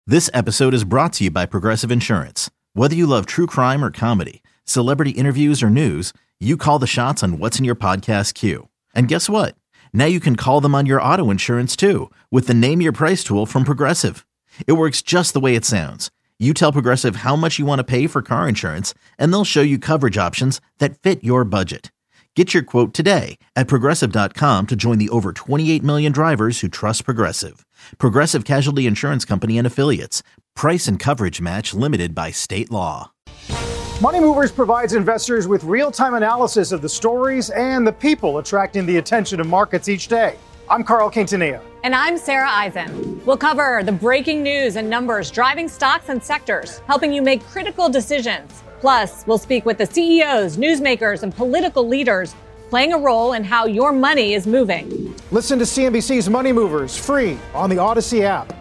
This episode is brought to you by Progressive Insurance. Whether you love true crime or comedy, celebrity interviews or news, you call the shots on what's in your podcast queue. And guess what? Now you can call them on your auto insurance too with the Name Your Price tool from Progressive. It works just the way it sounds. You tell Progressive how much you want to pay for car insurance, and they'll show you coverage options that fit your budget. Get your quote today at Progressive.com to join the over 28 million drivers who trust Progressive. Progressive Casualty Insurance Company and Affiliates. Price and coverage match limited by state law. Money Movers provides investors with real-time analysis of the stories and the people attracting the attention of markets each day. I'm Carl Quintanilla. And I'm Sarah Eisen. We'll cover the breaking news and numbers driving stocks and sectors, helping you make critical decisions. Plus, we'll speak with the CEOs, newsmakers, and political leaders playing a role in how your money is moving. Listen to CNBC's Money Movers free on the Odyssey app.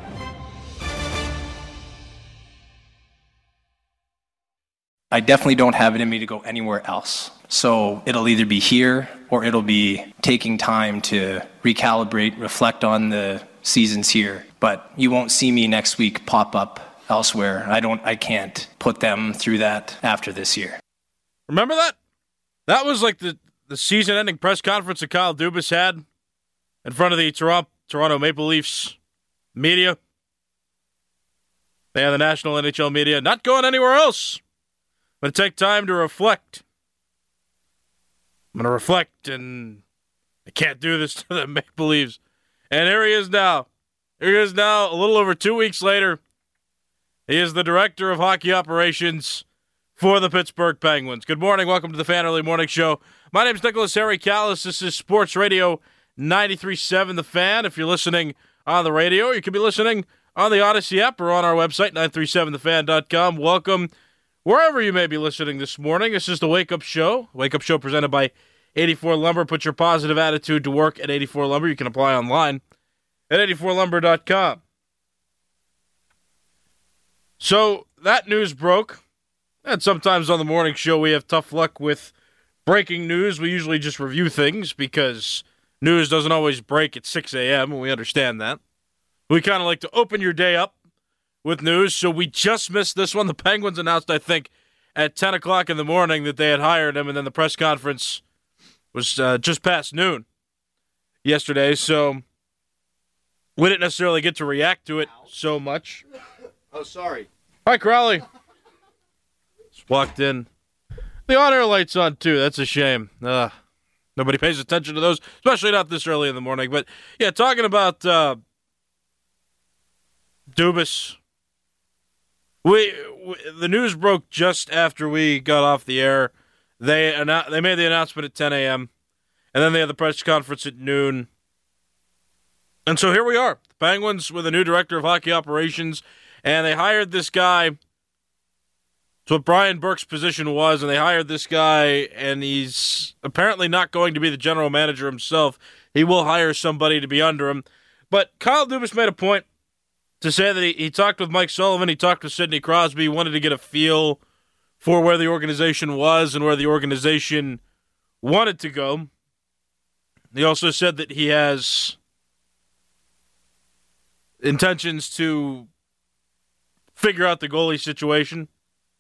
I definitely don't have it in me to go anywhere else. So it'll either be here or it'll be taking time to recalibrate, reflect on the seasons here. But you won't see me next week pop up elsewhere. I can't put them through that after this year. Remember that? That was like the season-ending press conference that Kyle Dubas had in front of the Toronto Maple Leafs media. They had the national NHL media. Not going anywhere else. I'm going to take time to reflect. I'm going to reflect, and I can't do this to the Maple Leafs. And here he is now. Here he is now, a little over 2 weeks later. He is the director of hockey operations for the Pittsburgh Penguins. Good morning. Welcome to the Fan Early Morning Show. My name is Nicholas Harry Callis. This is Sports Radio 93.7 The Fan. If you're listening on the radio, you can be listening on the Odyssey app or on our website, 937thefan.com. Welcome wherever you may be listening this morning. This is the Wake Up Show. Wake Up Show presented by 84 Lumber. Put your positive attitude to work at 84 Lumber. You can apply online at 84lumber.com. So that news broke, and sometimes on the morning show we have tough luck with breaking news. We usually just review things because news doesn't always break at 6 a.m., and we understand that. We kind of like to open your day up with news, so we just missed this one. The Penguins announced, I think, at 10 o'clock in the morning that they had hired him, and then the press conference was just past noon yesterday, so we didn't necessarily get to react to it so much. Oh, sorry. Hi, Crowley. Just walked in. The on-air light's on, too. That's a shame. Nobody pays attention to those, especially not this early in the morning. But, yeah, talking about Dubas, the news broke just after we got off the air. They made the announcement at 10 a.m., and then they had the press conference at noon. And so here we are. The Penguins with a new director of hockey operations. And they hired this guy. It's what Brian Burke's position was, and they hired this guy, and he's apparently not going to be the general manager himself. He will hire somebody to be under him. But Kyle Dubas made a point to say that he talked with Mike Sullivan, he talked with Sidney Crosby, he wanted to get a feel for where the organization was and where the organization wanted to go. He also said that he has intentions to figure out the goalie situation,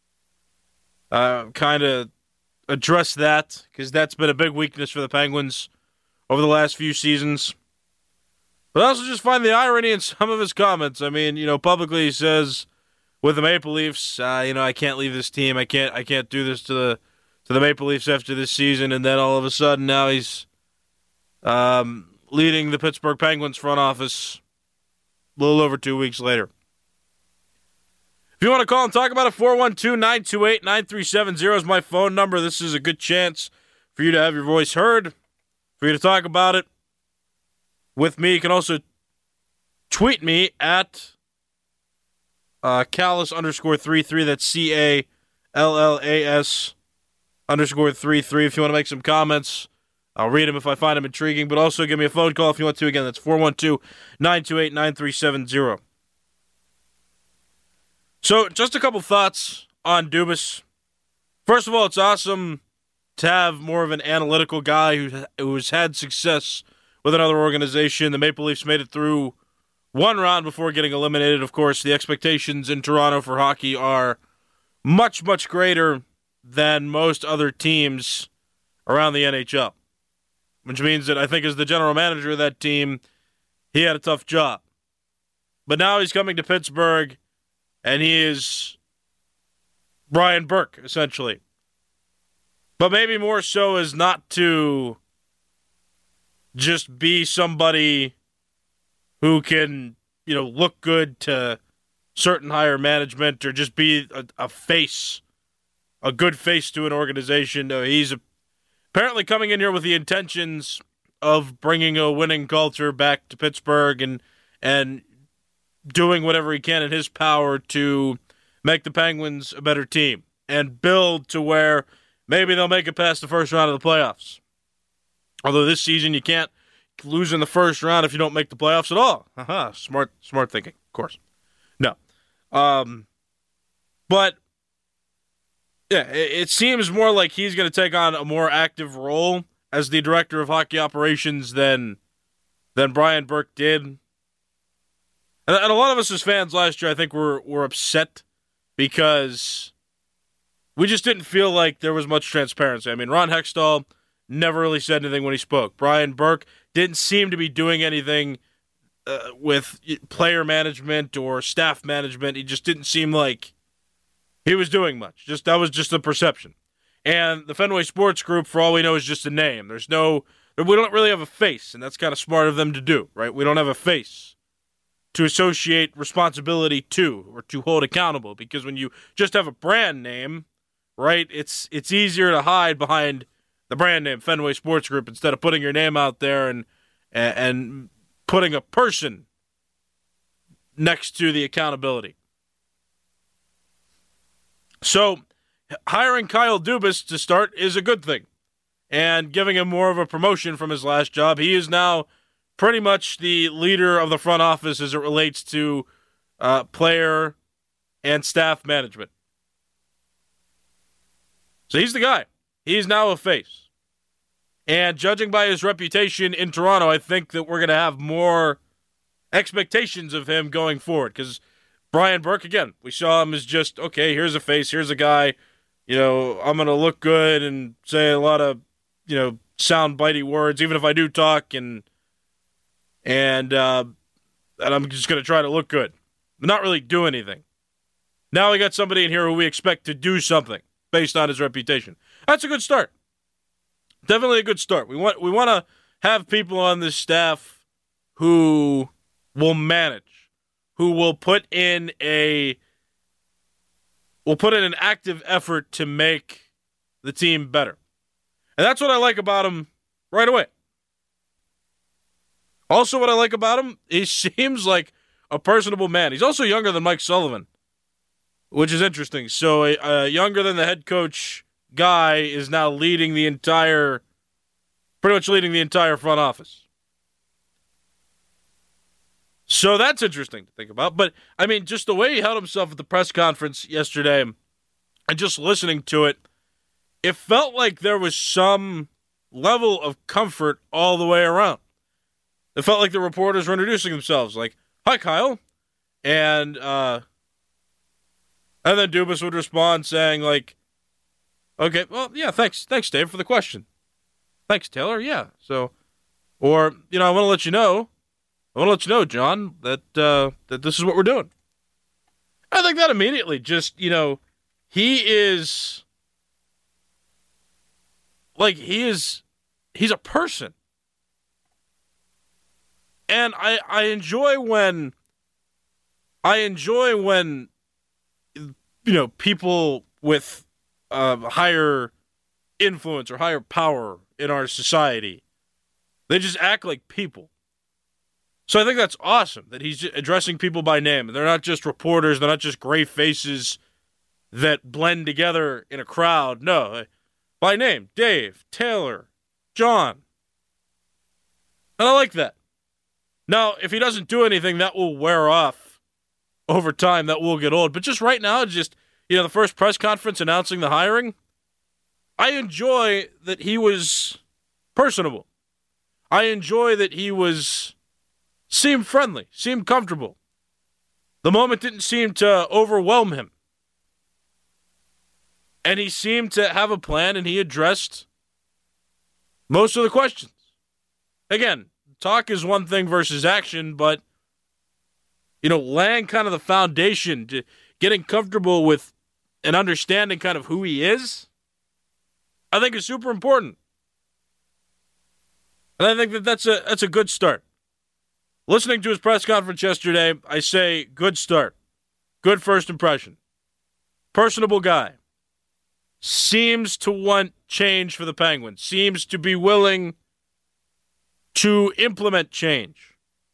kind of address that, because that's been a big weakness for the Penguins over the last few seasons. But I also just find the irony in some of his comments. I mean, publicly he says with the Maple Leafs, I can't leave this team. I can't do this to the Maple Leafs after this season. And then all of a sudden now he's leading the Pittsburgh Penguins front office a little over 2 weeks later. If you want to call and talk about it, 412-928-9370 is my phone number. This is a good chance for you to have your voice heard, for you to talk about it with me. You can also tweet me at Callas_33. That's CALLAS_33. If you want to make some comments, I'll read them if I find them intriguing. But also give me a phone call if you want to. Again, that's 412-928-9370. So, just a couple thoughts on Dubas. First of all, it's awesome to have more of an analytical guy who's had success with another organization. The Maple Leafs made it through one round before getting eliminated. Of course, the expectations in Toronto for hockey are much, much greater than most other teams around the NHL, which means that I think as the general manager of that team, he had a tough job. But now he's coming to Pittsburgh, and he is Brian Burke, essentially. But maybe more so as not to just be somebody who can, look good to certain higher management or just be a face, a good face to an organization. No, he's apparently coming in here with the intentions of bringing a winning culture back to Pittsburgh and doing whatever he can in his power to make the Penguins a better team and build to where maybe they'll make it past the first round of the playoffs. Although this season you can't lose in the first round if you don't make the playoffs at all. Smart thinking, of course. No. But, yeah, it seems more like he's going to take on a more active role as the director of hockey operations than Brian Burke did. And a lot of us as fans last year, I think, were upset because we just didn't feel like there was much transparency. I mean, Ron Hextall never really said anything when he spoke. Brian Burke didn't seem to be doing anything with player management or staff management. He just didn't seem like he was doing much. That was just the perception. And the Fenway Sports Group, for all we know, is just a name. We don't really have a face, and that's kind of smart of them to do, right? We don't have a face to associate responsibility to or to hold accountable, because when you just have a brand name, right, it's easier to hide behind the brand name Fenway Sports Group instead of putting your name out there and putting a person next to the accountability. So hiring Kyle Dubas to start is a good thing, and giving him more of a promotion from his last job. He is now pretty much the leader of the front office as it relates to player and staff management. So he's the guy. He's now a face. And judging by his reputation in Toronto, I think that we're going to have more expectations of him going forward. Because Brian Burke, again, we saw him as just, okay, here's a face, here's a guy, I'm going to look good and say a lot of, sound bitey words, even if I do talk and I'm just going to try to look good. Not really do anything. Now we got somebody in here who we expect to do something based on his reputation. That's a good start. Definitely a good start. We want to have people on this staff who will manage, who will put in an active effort to make the team better. And that's what I like about him right away. Also, what I like about him, he seems like a personable man. He's also younger than Mike Sullivan, which is interesting. So younger than the head coach guy is now pretty much leading the entire front office. So that's interesting to think about. But, I mean, just the way he held himself at the press conference yesterday and just listening to it, it felt like there was some level of comfort all the way around. It felt like the reporters were introducing themselves, like, "Hi, Kyle," and then Dubas would respond saying, like, "Okay, well, yeah, thanks, Dave, for the question. Thanks, Taylor, yeah." So, or I want to let you know, John, that this is what we're doing. I think that immediately just, he is he's a person. And I enjoy when people with higher influence or higher power in our society, they just act like people. So I think that's awesome that he's addressing people by name. They're not just reporters. They're not just gray faces that blend together in a crowd. No, by name, Dave, Taylor, John. And I like that. Now, if he doesn't do anything, that will wear off over time. That will get old. But just right now, the first press conference announcing the hiring, I enjoy that he was personable. I enjoy that he was seemed friendly, seemed comfortable. The moment didn't seem to overwhelm him. And he seemed to have a plan, and he addressed most of the questions. Again, talk is one thing versus action, but, laying kind of the foundation, to getting comfortable with and understanding kind of who he is, I think is super important. And I think that's a good start. Listening to his press conference yesterday, I say good start. Good first impression. Personable guy. Seems to want change for the Penguins. Seems to be willing to implement change.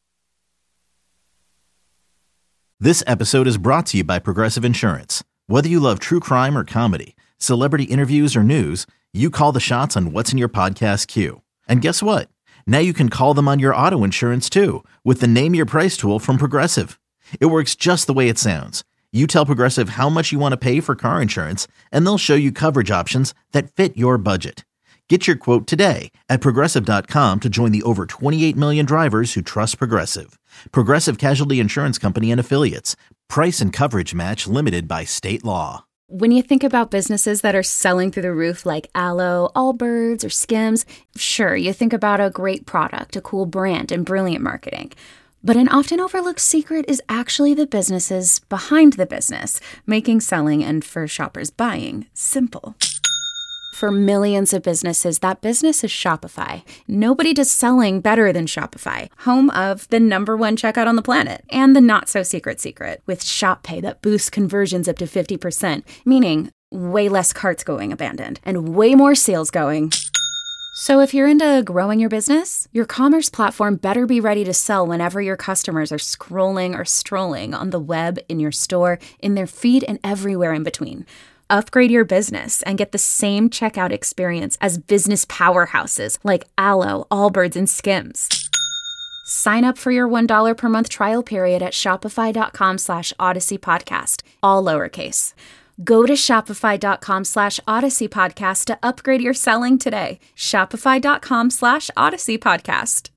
This episode is brought to you by Progressive Insurance. Whether you love true crime or comedy, celebrity interviews or news, you call the shots on what's in your podcast queue. And guess what? Now you can call them on your auto insurance too with the Name Your Price tool from Progressive. It works just the way it sounds. You tell Progressive how much you want to pay for car insurance, and they'll show you coverage options that fit your budget. Get your quote today at Progressive.com to join the over 28 million drivers who trust Progressive. Progressive Casualty Insurance Company and Affiliates. Price and coverage match limited by state law. When you think about businesses that are selling through the roof like Aloe, Allbirds, or Skims, sure, you think about a great product, a cool brand, and brilliant marketing. But an often overlooked secret is actually the businesses behind the business, making selling and for shoppers buying simple. For millions of businesses, that business is Shopify. Nobody does selling better than Shopify, home of the #1 checkout on the planet, and the not-so-secret secret, with Shop Pay that boosts conversions up to 50%, meaning way less carts going abandoned, and way more sales going. So if you're into growing your business, your commerce platform better be ready to sell whenever your customers are scrolling or strolling on the web, in your store, in their feed, and everywhere in between. Upgrade your business and get the same checkout experience as business powerhouses like Aloe, Allbirds, and Skims. Sign up for your $1 per month trial period at shopify.com/Odyssey Podcast, all lowercase. Go to shopify.com/Odyssey Podcast to upgrade your selling today. Shopify.com/Odyssey Podcast.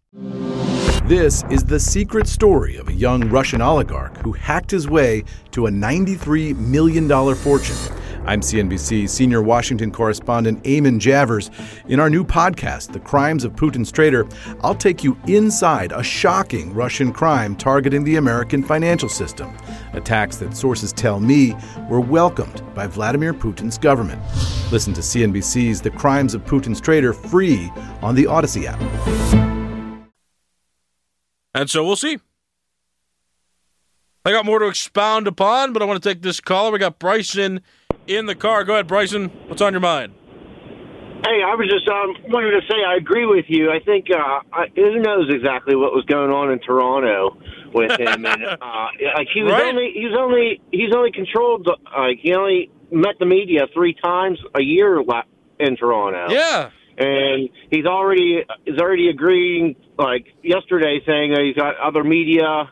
This is the secret story of a young Russian oligarch who hacked his way to a $93 million fortune. I'm CNBC's senior Washington correspondent Eamon Javers. In our new podcast, The Crimes of Putin's Traitor, I'll take you inside a shocking Russian crime targeting the American financial system. Attacks that sources tell me were welcomed by Vladimir Putin's government. Listen to CNBC's The Crimes of Putin's Traitor free on the Odyssey app. And so we'll see. I got more to expound upon, but I want to take this caller. We got Bryson in the car. Go ahead, Bryson. What's on your mind? Hey, I was just wanted to say I agree with you. I think who knows exactly what was going on in Toronto with him, and he was right? he's only controlled. He only met the media 3 times a year in Toronto. Yeah. And he's already agreeing, like yesterday, saying that he's got other media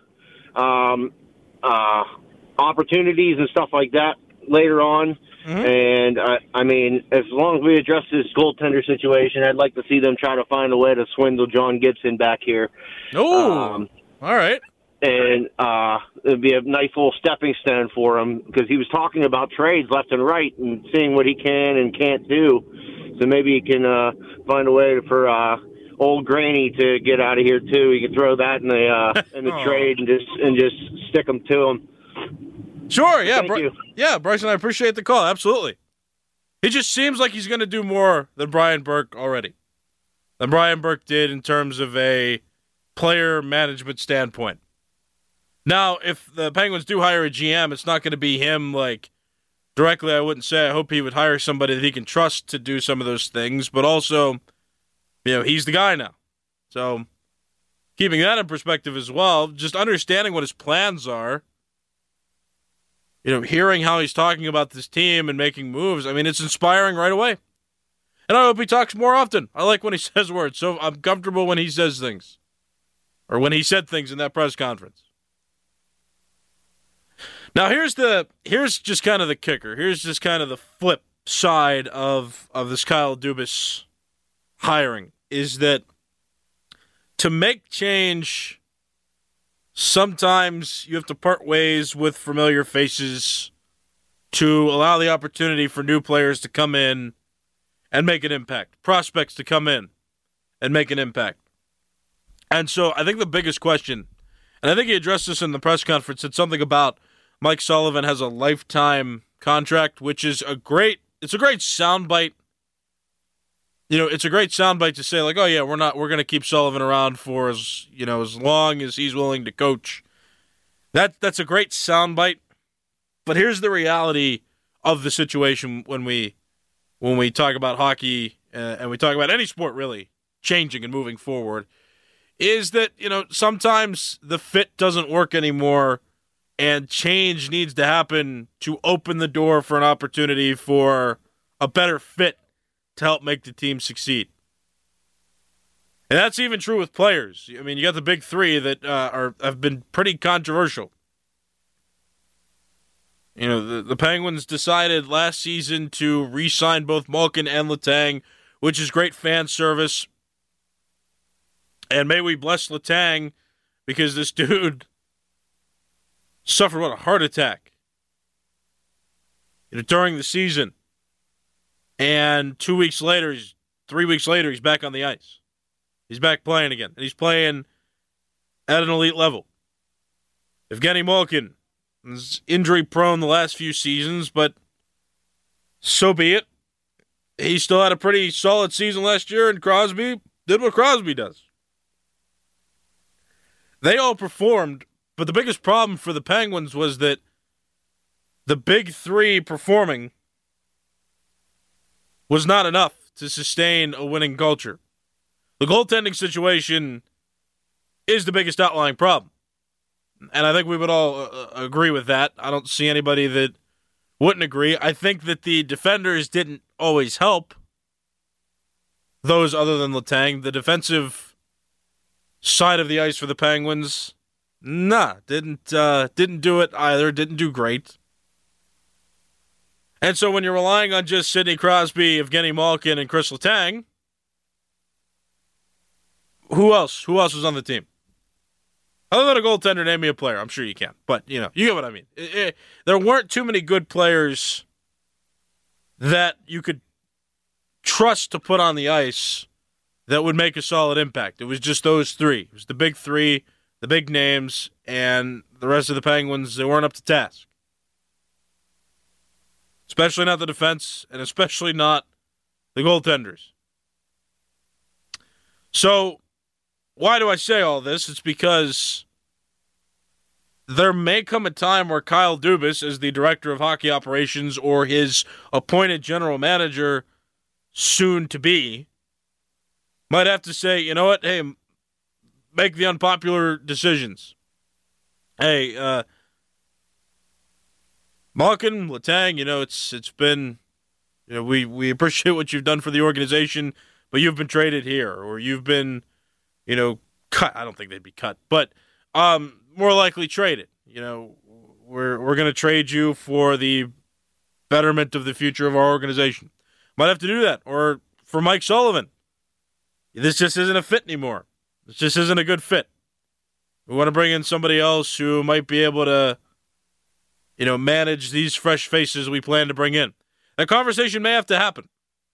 opportunities and stuff like that later on. Mm-hmm. And I mean, as long as we address this goaltender situation, I'd like to see them try to find a way to swindle John Gibson back here. Oh, all right. And it'd be a nice little stepping stone for him, because he was talking about trades left and right and seeing what he can and can't do. So maybe he can find a way for old Granny to get out of here too. He can throw that in the trade and just stick them to him. Sure, yeah, Thank you. Yeah, Bryson, I appreciate the call. Absolutely. He just seems like he's going to do more than Brian Burke already. Than Brian Burke did in terms of a player management standpoint. Now, if the Penguins do hire a GM, it's not going to be him like directly. I wouldn't say. I hope he would hire somebody that he can trust to do some of those things, but also, he's the guy now. So, keeping that in perspective as well, just understanding what his plans are, hearing how he's talking about this team and making moves, I mean, it's inspiring right away. And I hope he talks more often. I like when he says words, so I'm comfortable when he says things. Or when he said things in that press conference. Now, here's just kind of the kicker. Here's just kind of the flip side of this Kyle Dubas hiring, is that to make change sometimes you have to part ways with familiar faces to allow the opportunity for new players to come in and make an impact, prospects to come in and make an impact. And so I think the biggest question, and I think he addressed this in the press conference, said something about Mike Sullivan has a lifetime contract, which is a great soundbite. You know, it's a great soundbite to say, like, oh yeah, we're going to keep Sullivan around for as long as he's willing to coach. That's a great soundbite. But here's the reality of the situation when we talk about hockey and we talk about any sport really changing and moving forward, is that, sometimes the fit doesn't work anymore and change needs to happen to open the door for an opportunity for a better fit to help make the team succeed. And that's even true with players. I mean, you got the big three that have been pretty controversial. The Penguins decided last season to re-sign both Malkin and Letang, which is great fan service. And may we bless Letang, because this dude suffered a heart attack during the season. And 3 weeks later, he's back on the ice. He's back playing again. And he's playing at an elite level. Evgeny Malkin is injury prone the last few seasons, but so be it. He still had a pretty solid season last year, and Crosby did what Crosby does. They all performed, but the biggest problem for the Penguins was that the big three performing was not enough to sustain a winning culture. The goaltending situation is the biggest outlying problem. And I think we would all agree with that. I don't see anybody that wouldn't agree. I think that the defenders didn't always help those other than Letang. The defensive side of the ice for the Penguins, didn't do it either. Didn't do great. And so when you're relying on just Sidney Crosby, Evgeny Malkin, and Chris Letang, who else? Who else was on the team? Other than a goaltender, name me a player. I'm sure you can. But, you get what I mean. There weren't too many good players that you could trust to put on the ice that would make a solid impact. It was just those three. It was the big three, the big names, and the rest of the Penguins, they weren't up to task. Especially not the defense, and especially not the goaltenders. So, why do I say all this? It's because there may come a time where Kyle Dubas, as the director of hockey operations or his appointed general manager, soon to be, might have to say, you know what, hey, make the unpopular decisions. Hey, Malkin, Letang, it's been, we appreciate what you've done for the organization, but you've been traded here, or you've been, cut. I don't think they'd be cut, but more likely traded. We're going to trade you for the betterment of the future of our organization. Might have to do that. Or for Mike Sullivan, this just isn't a fit anymore. This just isn't a good fit. We want to bring in somebody else who might be able to, manage these fresh faces we plan to bring in. That conversation may have to happen.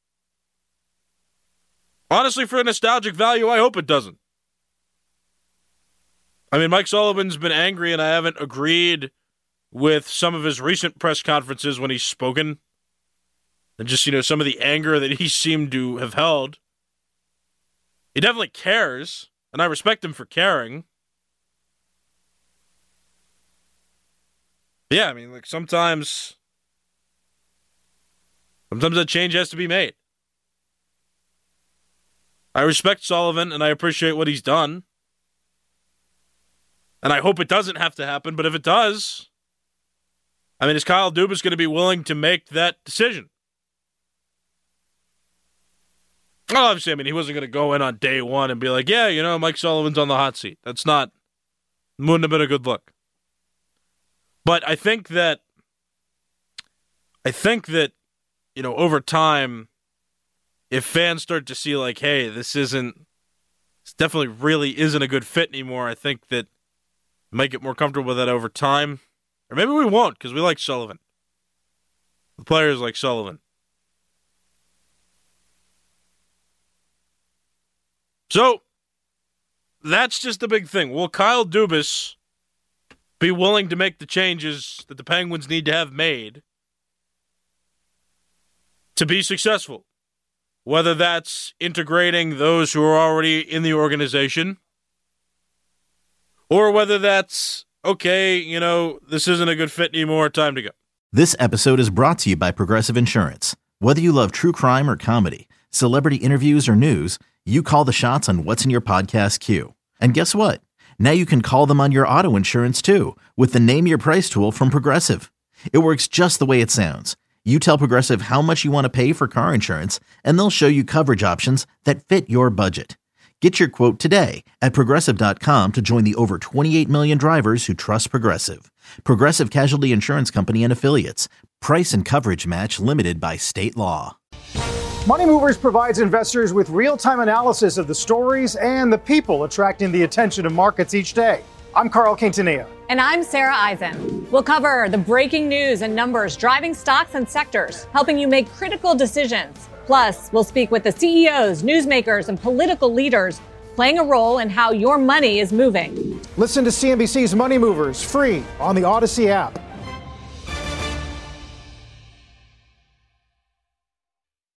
Honestly, for a nostalgic value, I hope it doesn't. I mean, Mike Sullivan's been angry, and I haven't agreed with some of his recent press conferences when he's spoken. And just, some of the anger that he seemed to have held. He definitely cares, and I respect him for caring. Yeah, I mean, sometimes that change has to be made. I respect Sullivan, and I appreciate what he's done. And I hope it doesn't have to happen, but if it does, is Kyle Dubas going to be willing to make that decision? Well, obviously, he wasn't going to go in on day one and be like, yeah, Mike Sullivan's on the hot seat. Wouldn't have been a good look. But I think that, over time, if fans start to see like, hey, this definitely really isn't a good fit anymore, I think that We might get more comfortable with that over time. Or maybe we won't, because we like Sullivan. The players like Sullivan. So, that's just the big thing. Will Kyle Dubas be willing to make the changes that the Penguins need to have made to be successful? Whether that's integrating those who are already in the organization, or whether that's, okay, this isn't a good fit anymore, time to go. This episode is brought to you by Progressive Insurance. Whether you love true crime or comedy, celebrity interviews or news, you call the shots on what's in your podcast queue. And guess what? Now you can call them on your auto insurance too with the Name Your Price tool from Progressive. It works just the way it sounds. You tell Progressive how much you want to pay for car insurance, and they'll show you coverage options that fit your budget. Get your quote today at Progressive.com to join the over 28 million drivers who trust Progressive. Progressive Casualty Insurance Company and Affiliates. Price and coverage match limited by state law. Money Movers provides investors with real-time analysis of the stories and the people attracting the attention of markets each day. I'm Carl Quintanilla. And I'm Sarah Eisen. We'll cover the breaking news and numbers driving stocks and sectors, helping you make critical decisions. Plus, we'll speak with the CEOs, newsmakers, and political leaders playing a role in how your money is moving. Listen to CNBC's Money Movers free on the Odyssey app.